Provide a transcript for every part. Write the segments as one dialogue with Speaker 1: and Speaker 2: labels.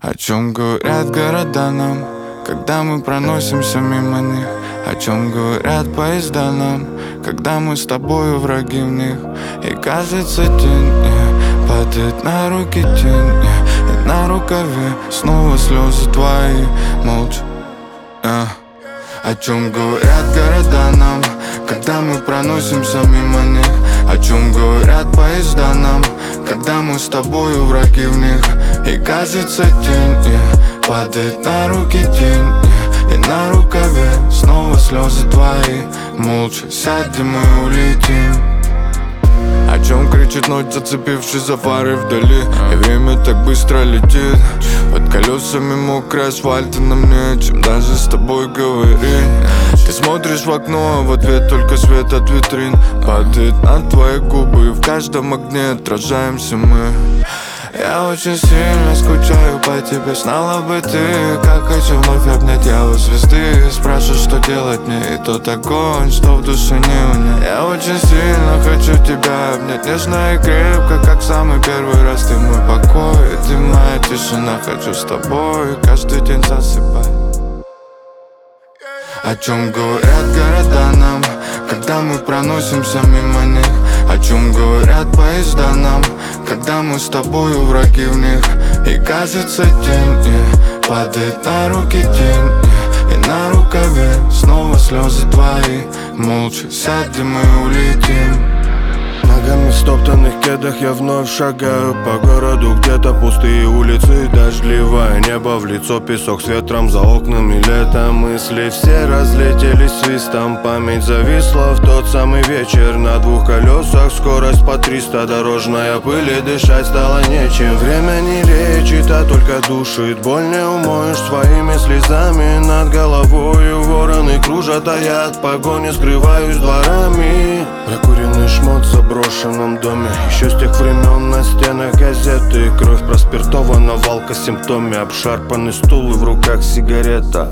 Speaker 1: О чем говорят города нам, когда мы проносимся мимо них? О чем говорят поезда нам, когда мы с тобою враги в них? И кажется тень падает на руки тень, и на рукаве снова слезы твои, молча. О чем говорят города нам, когда мы проносимся мимо них? О чем говорят поезда нам, когда мы с тобою враги в них? И кажется тень падает на руки тень, и на рукаве снова слезы твои, молча сядем и улетим. О чем кричит ночь, зацепившись за фары вдали? И время так быстро летит, под колесами мокрый асфальт, и нам нечем даже с тобой говорить. Ты смотришь в окно, а в ответ только свет от витрин падает на твои губы, и в каждом огне отражаемся мы. Я очень сильно скучаю по тебе, знала бы ты, как хочу вновь обнять я у звезды. Спрашиваю, что делать мне, и тот огонь, что в душе не унять. Я очень сильно хочу тебя обнять, нежно и крепко, как самый первый раз. Ты мой покой, ты моя тишина, хочу с тобой каждый день засыпать. О чем говорят города нам, когда мы проносимся мимо них? О чем говорят поезда нам, когда мы с тобою враги в них? И кажется тень падает на руки тень, и на рукаве снова слезы твои, молча сядем и улетим.
Speaker 2: Ногами в стоптанных кедах я вновь шагаю по городу, где-то пустые улицы, дождливое небо в лицо, песок с ветром за окнами, лето. Мысли все разлетелись свистом, память зависла в тот самый вечер. На двух колесах скорость по 300, дорожная пыль, и дышать стало нечем. Время не лечит, а только душит, боль не умоешь своими слезами. Над головою вороны кружат, а я от погони скрываюсь дворами. Прокуренный шмот в заброшенном доме, еще с тех времен на стенах газеты. Кровь проспиртована в алкосимптоме, обшарпанный стул и в руках сигарета.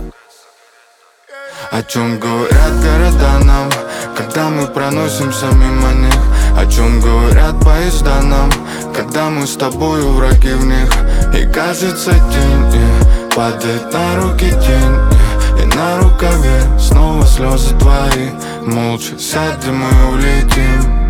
Speaker 1: О чем говорят города нам, когда мы проносимся мимо них? О чем говорят поезда нам, когда мы с тобою враги в них? И кажется тень падает на руки тень, и на рукаве снова слезы твои, молча сядем и улетим.